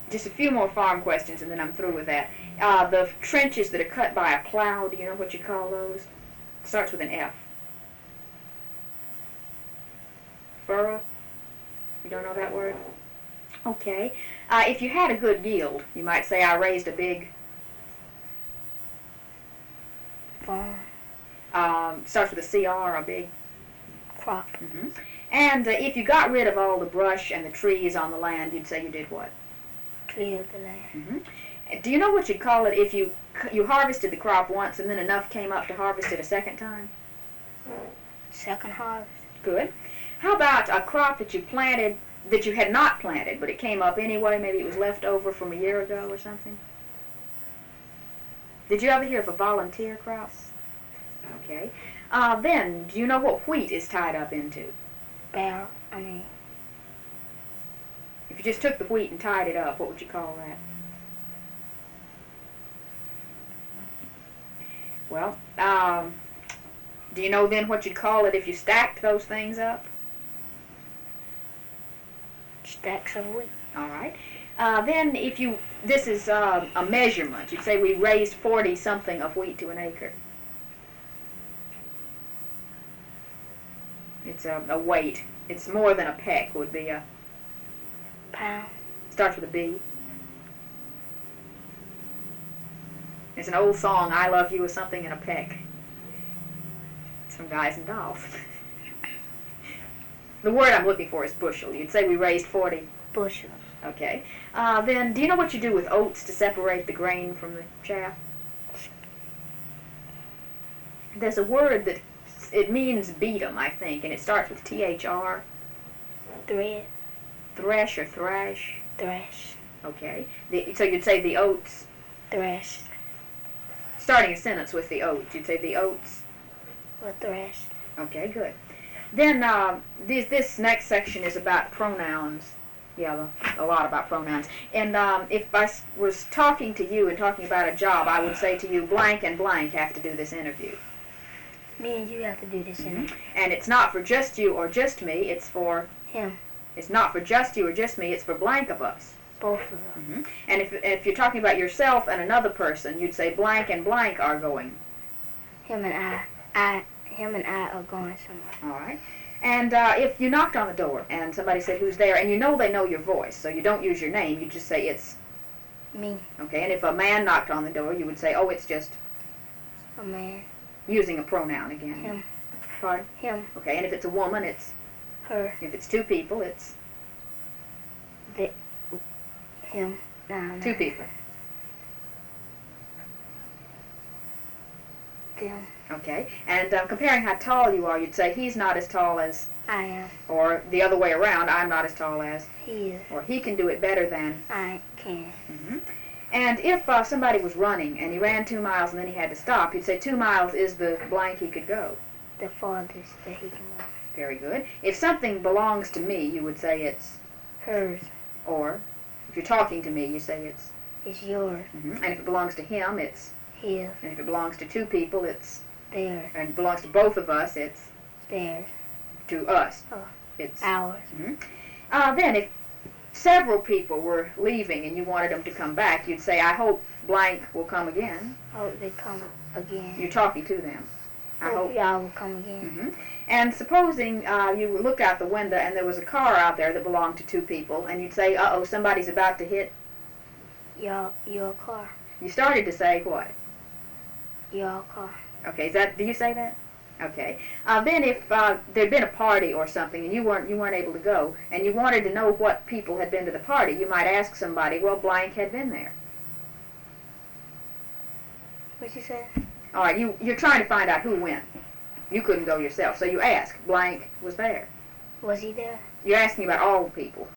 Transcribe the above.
just a few more farm questions, and then I'm through with that. The trenches that are cut by a plow, do you know what you call those? It starts with an F. Furrow? You don't know that word? Okay. If you had a good yield, you might say, I raised a big... Farm. Starts with a CR, a big... Crop. Mm-hmm. And if you got rid of all the brush and the trees on the land, you'd say you did what? Clear the land. Mm-hmm. Do you know what you'd call it if you harvested the crop once and then enough came up to harvest it a second time? Second harvest. Good. How about a crop that you planted, that you had not planted, but it came up anyway? Maybe it was left over from a year ago or something? Did you ever hear of a volunteer crop? Okay. Then, do you know what wheat is tied up into? Barrel. If you just took the wheat and tied it up, what would you call that? Well, do you know then what you'd call it if you stacked those things up? Stacks of wheat. All right. Then if you, this is a measurement. You'd say we raised 40 something of wheat to an acre. It's a weight. It's more than a peck would be a... Pound. Starts with a B. It's an old song, I Love You with Something in a Peck. It's from Guys and Dolls. The word I'm looking for is bushel. You'd say we raised 40. Bushel. Okay. Then, do you know what you do with oats to separate the grain from the chaff? There's a word that, it means beat 'em, I think, and it starts with THR. Thread. Thresh or thrash? Thrash. Okay. So you'd say the oats. Thrash. Starting a sentence with the oats, you'd say the oats. Or thrash. Okay, good. Then this next section is about pronouns. Yeah, a lot about pronouns. And if I was talking to you and talking about a job, I would say to you, blank and blank have to do this interview. Me and you have to do this interview. And it's not for just you or just me, it's for... Him. It's not for just you or just me, it's for blank of us. Both of us. And if you're talking about yourself and another person, you'd say blank and blank are going. Him and I are going somewhere. All right. And if you knocked on the door and somebody said who's there, and you know they know your voice, so you don't use your name, you just say it's... Me. Okay, and if a man knocked on the door, you would say, oh, it's just... A man. Using a pronoun again. Him. Pardon? Him. Okay, and if it's a woman, it's... Her. If it's two people, it's... Him. No. Two people. Them. Okay, and comparing how tall you are, you'd say he's not as tall as... I am. Or the other way around, I'm not as tall as... He is. Or he can do it better than... I can. And if somebody was running and he ran 2 miles and then he had to stop, you'd say 2 miles is the blank he could go. The farthest that he can go. Very good. If something belongs to me, you would say it's... Hers. Or, if you're talking to me, you say it's... It's yours. And if it belongs to him, it's... His. And if it belongs to two people, it's... Theirs. And it belongs to both of us, it's... Theirs. To us. Oh. It's... Ours. Then, if several people were leaving and you wanted them to come back, you'd say, I hope blank will come again. Hope they come again. You're talking to them. I hope y'all will come again. And supposing you looked out the window and there was a car out there that belonged to two people, and you'd say, uh-oh, somebody's about to hit... Your car. You started to say what? Your car. Okay, do you say that? Okay. Then if there'd been a party or something and you weren't able to go, and you wanted to know what people had been to the party, you might ask somebody, well, blank had been there. What you say? All right, you're trying to find out who went. You couldn't go yourself, so you ask, blank was there. Was he there? You're asking about all the people.